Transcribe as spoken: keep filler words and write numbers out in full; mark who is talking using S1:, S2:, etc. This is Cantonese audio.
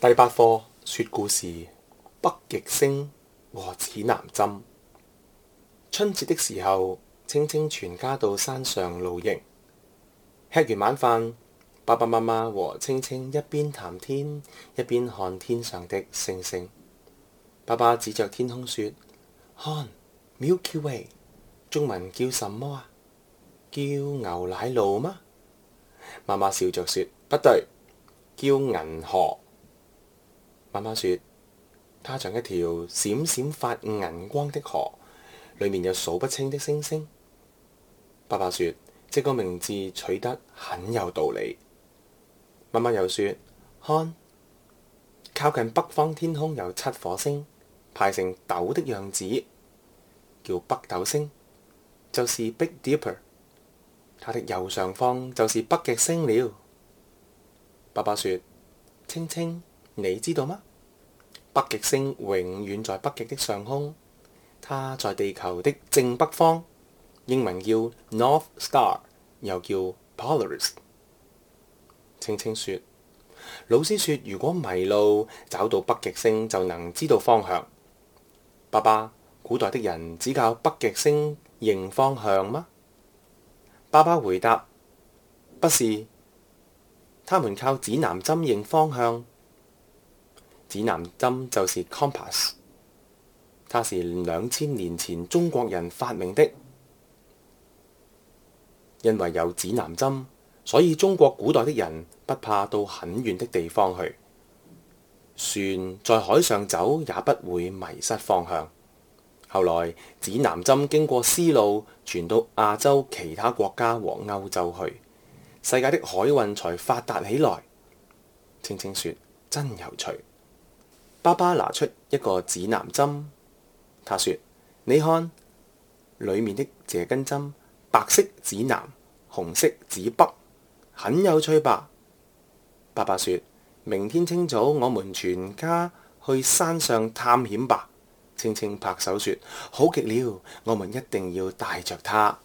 S1: 第八課說故事：北極星和指南針。春節的時候，青青全家到山上露營。吃完晚飯，爸爸媽媽和青青一邊談天，一邊看天上的星星。爸爸指着天空說：看 Milky Way， 中文叫什麼啊？叫牛奶路嗎？媽媽笑着說：不對，叫銀河。媽媽說：它像一條閃閃發銀光的河，裡面有數不清的星星。爸爸說：這個名字取得很有道理。媽媽又說：看，靠近北方天空有七顆星，排成斗的樣子，叫北斗星，就是 Big Dipper。它的右上方就是北極星了。爸爸說：青青，你知道嗎？北極星永遠在北極的上空，它在地球的正北方，英文叫 North Star， 又叫 Polaris。青青說：老師說如果迷路，找到北極星就能知道方向。爸爸，古代的人只靠北極星認方向嗎？爸爸回答：不是，他們靠指南針認方向。指南針就是 compass， 它是兩千年前中國人發明的。因為有指南針，所以中國古代的人不怕到很遠的地方去。船在海上走也不會迷失方向。後來指南針經過絲路傳到亞洲其他國家和歐洲去，世界的海運才發達起來。青青說：真有趣。爸爸拿出一個指南針，他說：你看，裡面的這根針，白色指南，紅色指北，很有趣吧？爸爸說：明天清早我們全家去山上探險吧。青青拍手說：好極了，我們一定要帶着它。